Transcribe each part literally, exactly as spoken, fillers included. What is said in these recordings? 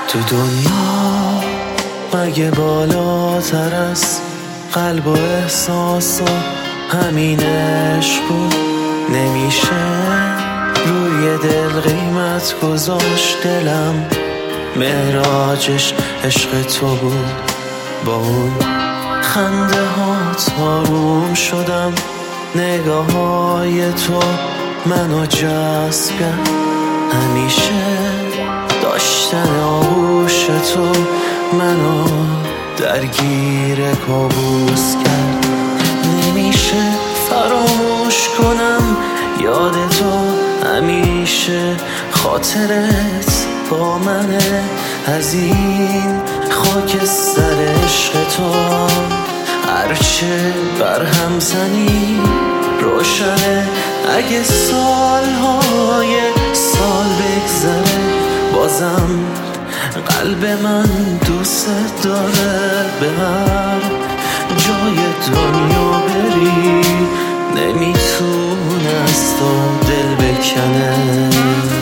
تو دنیا مگه بالاتر از قلب و احساس و همین عشق بود؟ نمیشه روی دل قیمت گذاشت، دلم معراجش عشق تو بود. با اون خنده هات آروم شدم، نگاه های تو منو جذب کرد. همیشه داشتن آغوش تو منو درگیر کابوس کرد. نمیشه فراموش کنم یاد تو، همیشه خاطرت با منه. از این خاک سر عشق تو هرچه برهم زنی روشنه. اگه سالهای سال بگذره بازم قلب من دوست داره. به هر جای دنیا بری نمیتونه از تو دل بکنه.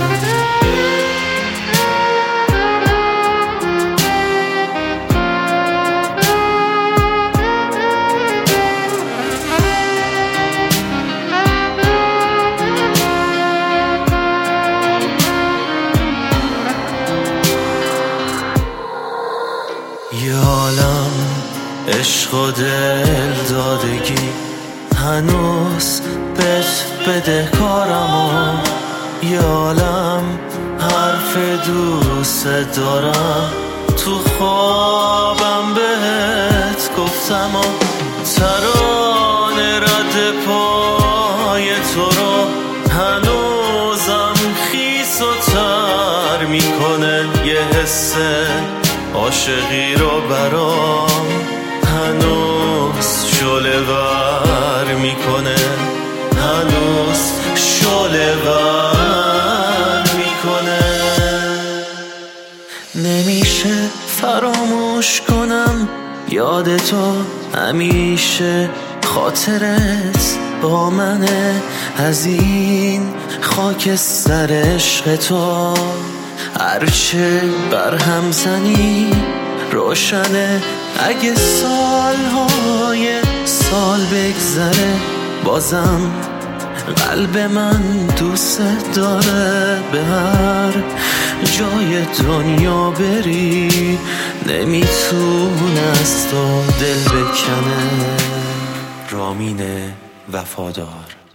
یه عالم عشق و دل دادگی هنوز بهت بده کارم، و یه عالم حرف دوست دارم تو خوابم بهت گفتم. و ترانه رد پای تو رو هنوزم خیس و تر میکنه. یه حس عاشقی رو برام هنوز شعله ور میکنه، هنوز شعله ور میکنه. نمیشه فراموش کنم یاد تو، همیشه خاطرت با منه. از این خاک سر عشق تو هرچه برهم زنی روشنه. اگه سالهای سال بگذره بازم قلب من دوست داره. به هر جای دنیا بری نمیتونه از تو دل بکنه. رامین وفادار.